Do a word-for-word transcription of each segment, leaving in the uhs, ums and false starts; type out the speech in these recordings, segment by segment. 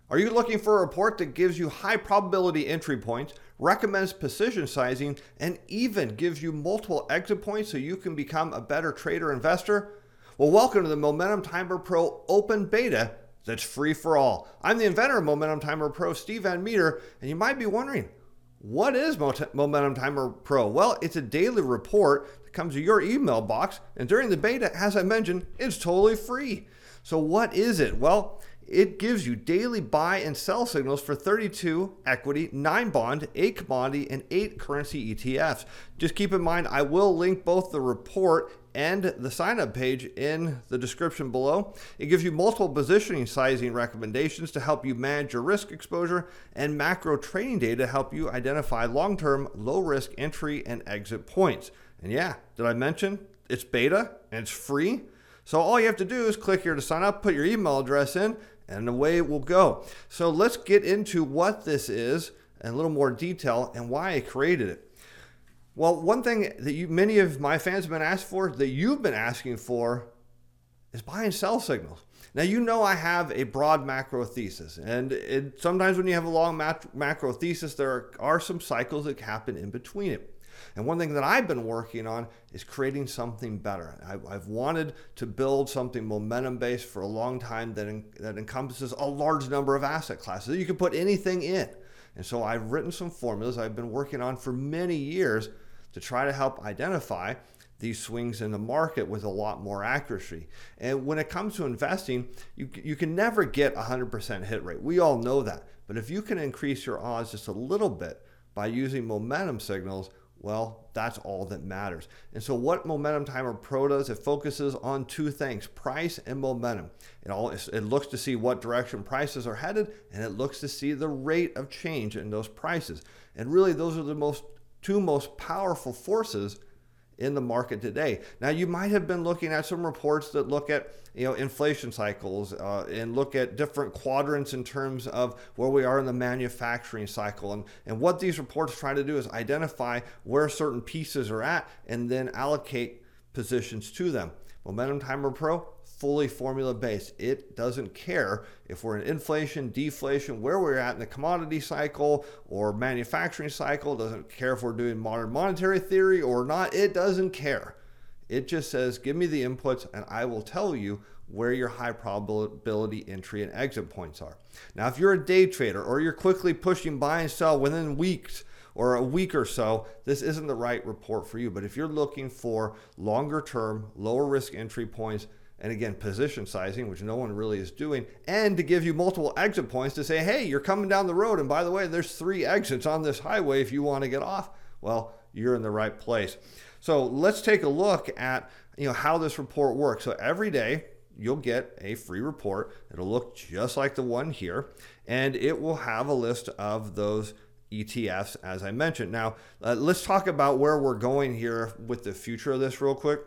Are you looking for a report that gives you high probability entry points, recommends position sizing, and even gives you multiple exit points so you can become a better trader investor? Well, welcome to the Momentum Timer Pro Open Beta that's free for all. I'm the inventor of Momentum Timer Pro, Steve Van Meter, and you might be wondering, what is Momentum Timer Pro? Well, it's a daily report that comes to your email box, and during the beta, as I mentioned, it's totally free. So what is it? Well, it gives you daily buy and sell signals for thirty-two equity, nine bond, eight commodity, and eight currency E T Fs. Just keep in mind, I will link both the report and the sign-up page in the description below. It gives you multiple positioning sizing recommendations to help you manage your risk exposure, and macro trading data to help you identify long-term, low-risk entry and exit points. And yeah, did I mention it's beta and it's free? So all you have to do is click here to sign up, put your email address in, and away it will go. So let's get into what this is in a little more detail and why I created it. Well, one thing that you, many of my fans have been asked for, that you've been asking for, is buy and sell signals. Now, you know I have a broad macro thesis, and it, sometimes when you have a long mac- macro thesis, there are, are some cycles that happen in between it. And one thing that I've been working on is creating something better. I've, I've wanted to build something momentum-based for a long time that, en- that encompasses a large number of asset classes. You can put anything in. And so I've written some formulas I've been working on for many years to try to help identify these swings in the market with a lot more accuracy. And when it comes to investing, you, you can never get a one hundred percent hit rate. We all know that. But if you can increase your odds just a little bit by using momentum signals, well, that's all that matters. And so what Momentum Timer Pro does, it focuses on two things, price and momentum. It, all, it looks to see what direction prices are headed, and it looks to see the rate of change in those prices. And really, those are the most two most powerful forces in the market today. Now, you might have been looking at some reports that look at, you know, inflation cycles uh, and look at different quadrants in terms of where we are in the manufacturing cycle. And, and what these reports try to do is identify where certain pieces are at and then allocate positions to them. Momentum Timer Pro, fully formula based. It doesn't care if we're in inflation, deflation, where we're at in the commodity cycle or manufacturing cycle. It doesn't care if we're doing modern monetary theory or not. It doesn't care. It just says, give me the inputs and I will tell you where your high probability entry and exit points are. Now, if you're a day trader or you're quickly pushing buy and sell within weeks or a week or so, this isn't the right report for you. But if you're looking for longer term, lower risk entry points, and again, position sizing, which no one really is doing, and to give you multiple exit points to say, hey, you're coming down the road, and by the way, there's three exits on this highway if you want to get off, well, you're in the right place. So let's take a look at, you know, how this report works. So every day, you'll get a free report. It'll look just like the one here, and it will have a list of those E T Fs, as I mentioned. Now, uh, let's talk about where we're going here with the future of this real quick.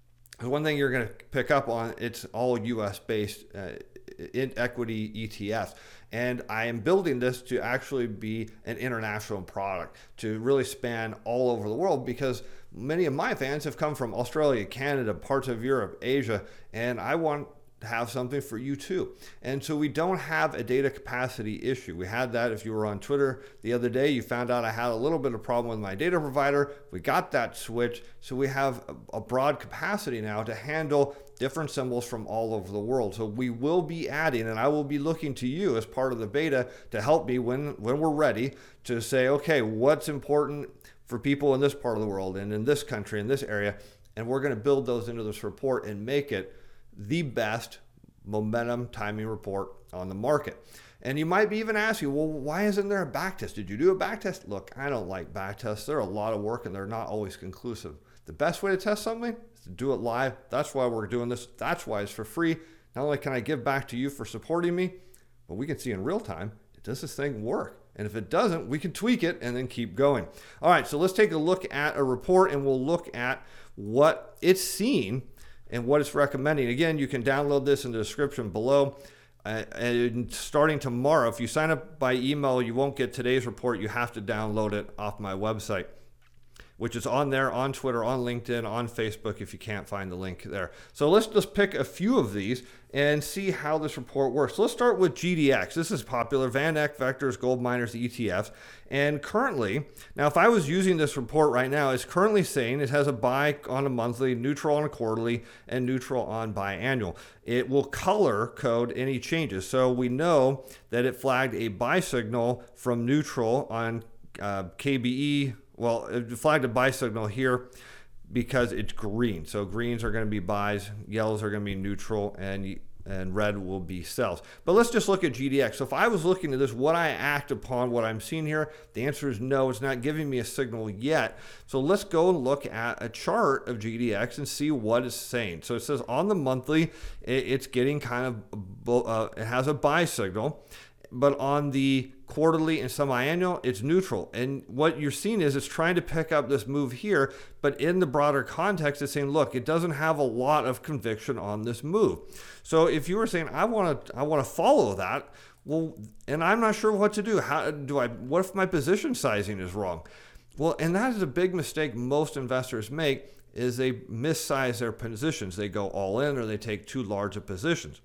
One thing you're going to pick up on, it's all U S based uh, in equity E T Fs. And I am building this to actually be an international product, to really span all over the world, because many of my fans have come from Australia, Canada, parts of Europe, Asia, and I want have something for you too. And so we don't have a data capacity issue. We had that if you were on Twitter the other day, you found out I had a little bit of problem with my data provider. We got that switch. So we have a broad capacity now to handle different symbols from all over the world. So we will be adding, and I will be looking to you as part of the beta to help me when, when we're ready to say, okay, what's important for people in this part of the world and in this country, in this area. And we're going to build those into this report and make it the best momentum timing report on the market. And you might be even asking, well, why isn't there a back test? Did you do a back test? Look, I don't like back tests. They're a lot of work and they're not always conclusive. The best way to test something is to do it live. That's why we're doing this. That's why it's for free. Not only can I give back to you for supporting me, but we can see in real time, does this thing work? And if it doesn't, we can tweak it and then keep going. All right, so let's take a look at a report and we'll look at what it's seeing and what it's recommending. Again, you can download this in the description below. Uh, and starting tomorrow, if you sign up by email, you won't get today's report. You have to download it off my website. which is on there, on Twitter, on LinkedIn, on Facebook, if you can't find the link there. So let's just pick a few of these and see how this report works. So let's start with G D X. This is popular, Van Eck Vectors Gold Miners E T Fs. And currently, now if I was using this report right now, it's currently saying it has a buy on a monthly, neutral on a quarterly, and neutral on biannual. It will color code any changes. So we know that it flagged a buy signal from neutral on uh, K B E. Well, it flagged a buy signal here because it's green. So greens are going to be buys, yellows are going to be neutral, and and red will be sells. But let's just look at G D X. So if I was looking at this, would I act upon what I'm seeing here? The answer is no. It's not giving me a signal yet. So let's go and look at a chart of G D X and see what it's saying. So it says on the monthly, it's getting kind of, uh, it has a buy signal. But on the quarterly and semi-annual, it's neutral. And what you're seeing is it's trying to pick up this move here, but in the broader context, it's saying, look, it doesn't have a lot of conviction on this move. So if you were saying, I want to, I want to follow that, well, and I'm not sure what to do. How do I? What if my position sizing is wrong? Well, and that is a big mistake most investors make, is they missize their positions. They go all in, or they take too large of positions.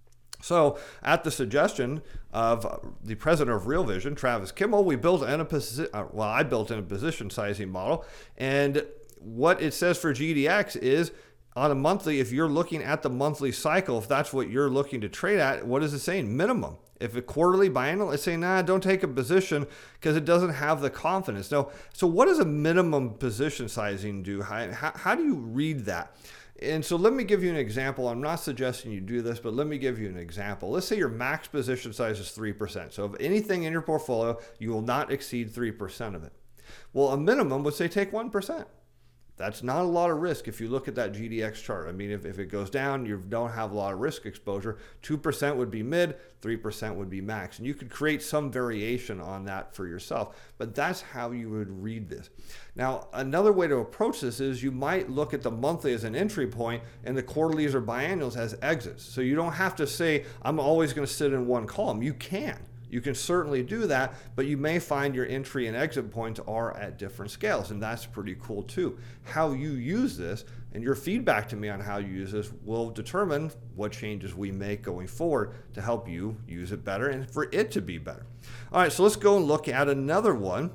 So at the suggestion of the president of Real Vision, Travis Kimmel, we built in a position, well, I built in a position sizing model. And what it says for G D X is on a monthly, if you're looking at the monthly cycle, if that's what you're looking to trade at, what is it saying? Minimum. If a quarterly biannual, it's saying, nah, don't take a position because it doesn't have the confidence. Now, so what does a minimum position sizing do? How, how, how do you read that? And so let me give you an example. I'm not suggesting you do this, but let me give you an example. Let's say your max position size is three percent. So of anything in your portfolio, you will not exceed three percent of it. Well, a minimum would say take one percent. That's not a lot of risk if you look at that G D X chart. I mean, if, if it goes down, you don't have a lot of risk exposure. two percent would be mid, three percent would be max. And you could create some variation on that for yourself. But that's how you would read this. Now, another way to approach this is you might look at the monthly as an entry point and the quarterlies or biannuals as exits. So you don't have to say, I'm always going to sit in one column. You can. You can certainly do that, but you may find your entry and exit points are at different scales, and that's pretty cool too. How you use this and your feedback to me on how you use this will determine what changes we make going forward to help you use it better and for it to be better. All right, so let's go and look at another one,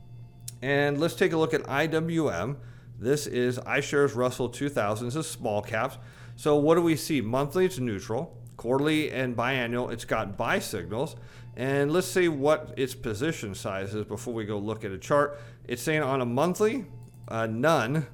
and let's take a look at I W M. This is iShares Russell two thousand. This is small caps. So what do we see? Monthly, it's neutral. Quarterly and biannual, it's got buy signals. And let's see what its position size is before we go look at a chart. It's saying on a monthly, uh, none.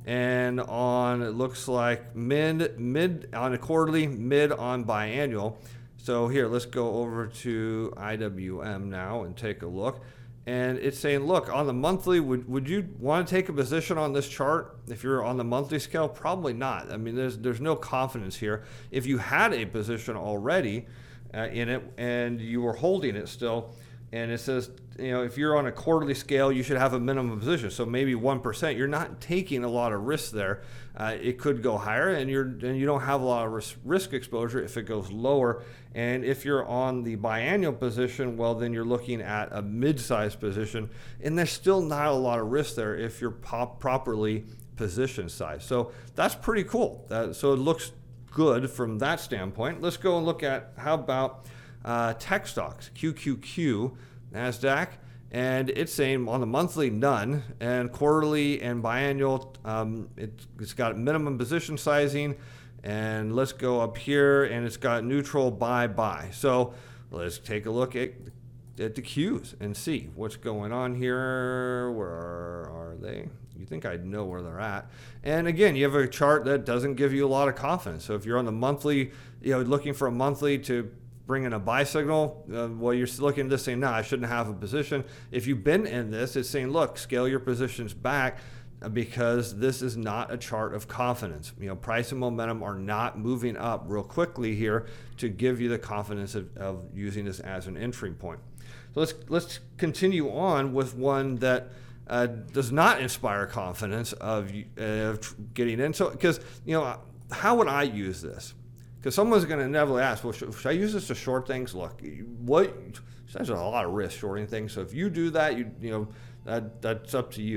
And on, it looks like mid, mid on a quarterly, mid on biannual. So here, let's go over to I W M now and take a look. And it's saying, look, on the monthly, would, would you want to take a position on this chart? If you're on the monthly scale, probably not. I mean, there's, there's no confidence here. If you had a position already uh, in it and you were holding it still, and it says, you know, if you're on a quarterly scale, you should have a minimum position. So maybe one percent. You're not taking a lot of risk there. Uh, it could go higher, and you're and you don't have a lot of risk, risk exposure if it goes lower. And if you're on the biannual position, well, then you're looking at a mid-sized position, and there's still not a lot of risk there if you're pop properly position sized. So that's pretty cool. That, so it looks good from that standpoint. Let's go and look at how about uh, tech stocks, Q Q Q, NASDAQ, and it's saying on the monthly, none, and quarterly and biannual, um, it, it's got minimum position sizing, and let's go up here, and it's got neutral buy, buy. So let's take a look at, at the Qs and see what's going on here. Where are they? You think I'd know where they're at. And again, you have a chart that doesn't give you a lot of confidence. So if you're on the monthly, you know, looking for a monthly to bring in a buy signal, uh, well, you're looking at this saying, no, I shouldn't have a position. If you've been in this, it's saying, look, scale your positions back because this is not a chart of confidence. You know, price and momentum are not moving up real quickly here to give you the confidence of, of using this as an entry point. So let's let's continue on with one that uh, does not inspire confidence of, uh, of getting in. So, because, you know, how would I use this? Because someone's going to inevitably ask, well, should, should I use this to short things? Look, what? There's a lot of risk shorting things. So if you do that, you you know, that, that's up to you.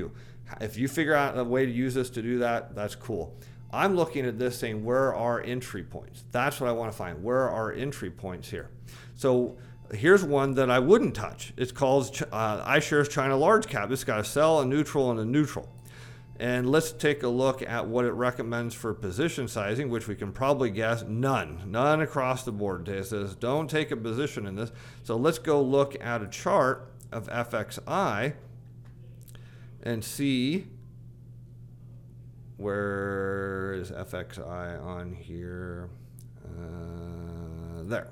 If you figure out a way to use this to do that, that's cool. I'm looking at this saying, where are entry points? That's what I want to find. Where are entry points here? So here's one that I wouldn't touch. It's called uh, iShares China Large Cap. It's got a sell, a neutral, and a neutral. And let's take a look at what it recommends for position sizing, which we can probably guess none. None across the board. It says don't take a position in this. So let's go look at a chart of F X I and see, where is F X I on here? Uh, there.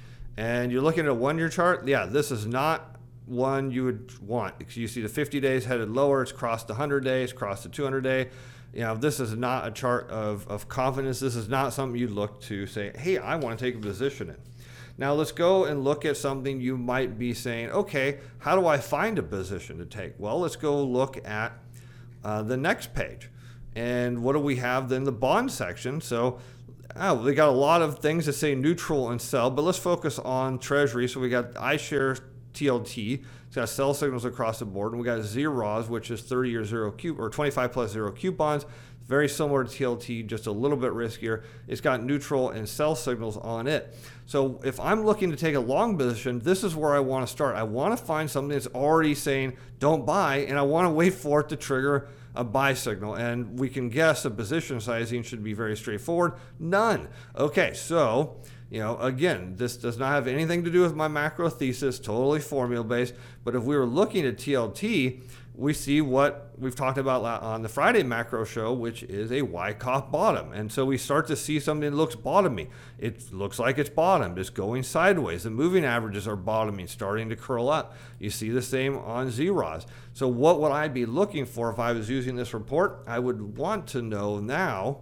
And you're looking at a one-year chart. Yeah, this is not one you would want. You see the fifty days headed lower. It's crossed the one hundred days, crossed the two hundred day. You know, this is not a chart of, of confidence. This is not something you'd look to say, hey, I want to take a position in. Now let's go and look at something you might be saying, okay, how do I find a position to take? Well, let's go look at uh, the next page. And what do we have then? The bond section. So oh, they got a lot of things that say neutral and sell, but let's focus on Treasury. So we got iShares T L T. It's got sell signals across the board, and we got Z R A S, which is thirty year zero Q or twenty-five plus zero coupons. Very similar to T L T, just a little bit riskier. It's got neutral and sell signals on it. So if I'm looking to take a long position, this is where I want to start. I want to find something that's already saying don't buy, and I want to wait for it to trigger a buy signal. And we can guess the position sizing should be very straightforward. None. Okay, so you know, again, this does not have anything to do with my macro thesis, totally formula based. But if we were looking at T L T, we see what we've talked about on the Friday macro show, which is a Wyckoff bottom. And so we start to see something that looks bottomy. It looks like it's bottomed. It's going sideways. The moving averages are bottoming, starting to curl up. You see the same on Z R A S. So what would I be looking for if I was using this report? I would want to know now,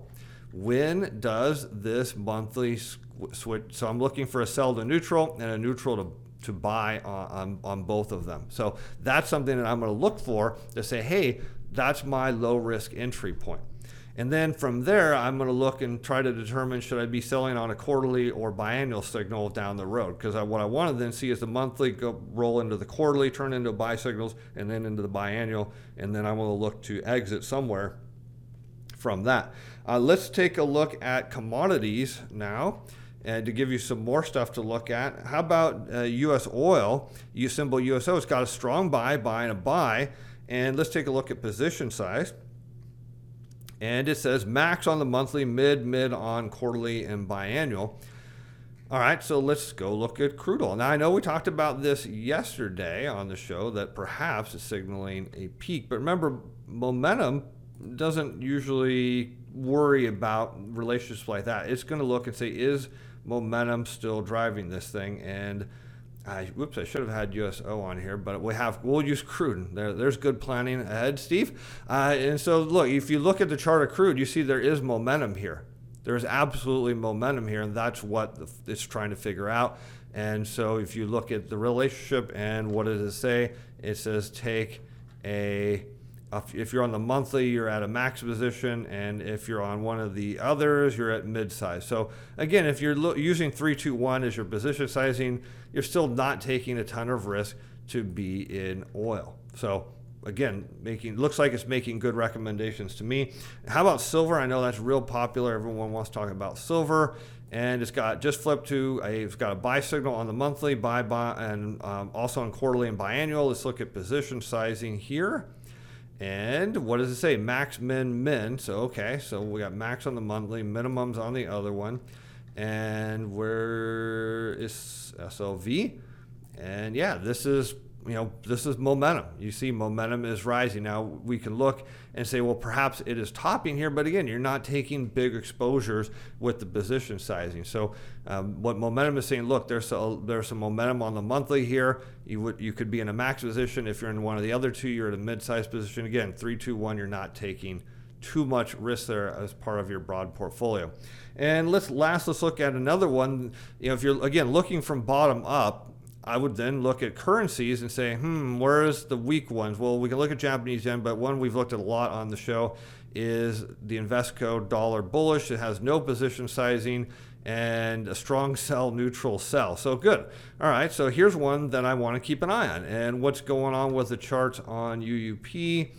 when does this monthly switch? So I'm looking for a sell to neutral and a neutral to to buy on, on, on both of them. So that's something that I'm going to look for to say, hey, that's my low risk entry point. And then from there, I'm going to look and try to determine, should I be selling on a quarterly or biannual signal down the road? Because I, what I want to then see is the monthly go roll into the quarterly, turn into buy signals, and then into the biannual. And then I'm going to look to exit somewhere from that. Uh, let's take a look at commodities now. And to give you some more stuff to look at, how about uh, U S oil? U symbol U S O, it's got a strong buy, buy, and a buy. And let's take a look at position size. And it says max on the monthly, mid, mid on quarterly, and biannual. All right, so let's go look at crude oil. Now, I know we talked about this yesterday on the show, that perhaps it's signaling a peak. But remember, momentum doesn't usually worry about relationships like that. It's going to look and say, is momentum still driving this thing? And I, whoops, I should have had U S O on here, but we have, we'll use crude. There, there's good planning ahead, Steve. Uh, and so look, if you look at the chart of crude, you see there is momentum here. There's absolutely momentum here, and that's what it's trying to figure out. And so if you look at the relationship and what does it say? It says take a, if you're on the monthly, you're at a max position, and if you're on one of the others, you're at mid-size. So again, if you're lo- using three two one as your position sizing, you're still not taking a ton of risk to be in oil. So again, making looks like it's making good recommendations to me. How about silver? I know that's real popular. Everyone wants to talk about silver. And it's got just flipped to a, it's got a buy signal on the monthly, buy, buy, and um, also on quarterly and biannual. Let's look at position sizing here. And what does it say? Max, min, min. So, okay, so we got max on the monthly, minimums on the other one. And where is S L V? And yeah, this is, you know, this is momentum. You see momentum is rising. Now we can look and say, well, perhaps it is topping here, but again, you're not taking big exposures with the position sizing. So um, what momentum is saying, look, there's a, there's some momentum on the monthly here. You would you could be in a max position. If you're in one of the other two, you're at a mid-size position. Again, three, two, one, you're not taking too much risk there as part of your broad portfolio. And let's last, let's look at another one. You know, if you're again looking from bottom up, I would then look at currencies and say, hmm, where's the weak ones? Well, we can look at Japanese yen, but one we've looked at a lot on the show is the Invesco dollar bullish. It has no position sizing and a strong sell, neutral sell. So good. All right, so here's one that I want to keep an eye on. And what's going on with the charts on U U P?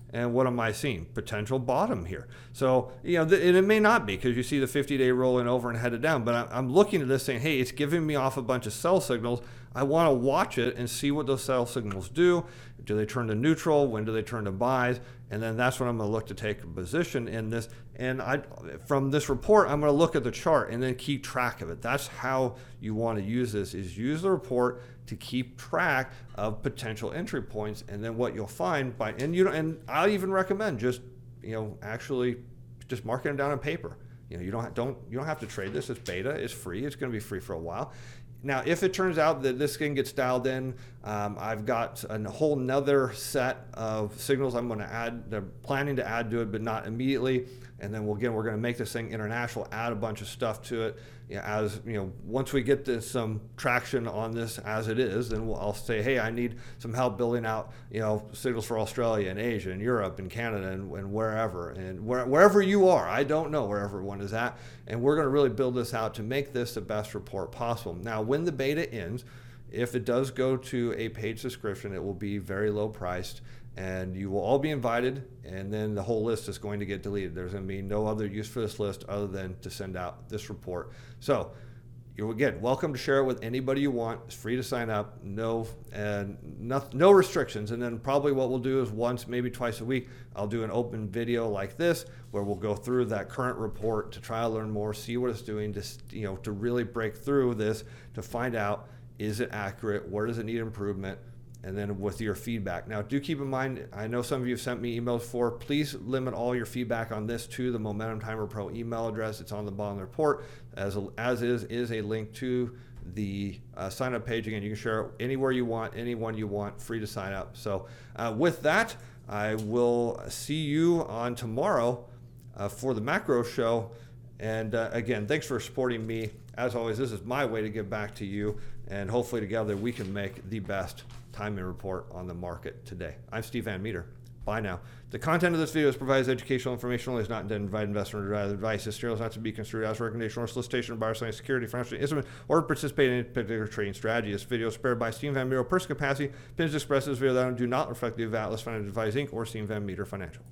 And what am I seeing? Potential bottom here. So, you know, th- and it may not be because you see the fifty-day rolling over and headed down. But I'm looking at this saying, hey, it's giving me off a bunch of sell signals. I want to watch it and see what those sell signals do. Do they turn to neutral? When do they turn to buys? And then that's when I'm going to look to take a position in this. And I, from this report, I'm going to look at the chart and then keep track of it. That's how you want to use this, is use the report to keep track of potential entry points. And then what you'll find by, and you know, and I even recommend just, you know, actually just marking them down on paper. You know, you don't don't you don't have to trade this. It's beta. It's free. It's going to be free for a while. Now, if it turns out that this thing gets dialed in, um, I've got a whole nother set of signals I'm going to add. They're planning to add to it, but not immediately. And then we'll, again, we're going to make this thing international, add a bunch of stuff to it. You know, as you know, once we get this some um, traction on this as it is, then we'll, I'll say, hey, I need some help building out, you know, signals for Australia and Asia and Europe and Canada and, and wherever and where, wherever you are. I don't know where everyone is at, and we're going to really build this out to make this the best report possible. Now, when the beta ends, if it does go to a paid subscription, it will be very low priced. And you will all be invited, and then the whole list is going to get deleted. There's going to be no other use for this list other than to send out this report. So, you're again welcome to share it with anybody you want. It's free to sign up, no and no, no restrictions. And then probably what we'll do is once, maybe twice a week, I'll do an open video like this where we'll go through that current report to try to learn more, see what it's doing, to you know to really break through this to find out, is it accurate, where does it need improvement. And then with your feedback. Now, do keep in mind, I know some of you have sent me emails before. Please limit all your feedback on this to the Momentum Timer Pro email address. It's on the bottom of the report. As, as is, is a link to the uh, sign up page. Again, you can share it anywhere you want, anyone you want, free to sign up. So uh, with that, I will see you on tomorrow uh, for the macro show. And uh, again, thanks for supporting me. As always, this is my way to give back to you. And hopefully together we can make the best timing report on the market today. I'm Steve Van Meter. Bye now. The content of this video is provides educational information only, is not intended to provide investment or advice. This material is not to be construed as a recommendation or solicitation of buyer selling security, financial instrument, or participate in any particular trading strategy. This video is prepared by Steve Van Meter personal capacity. Opinions expressed in this video that do not reflect the of Atlas Financial Advice Incorporated or Steve Van Meter Financial.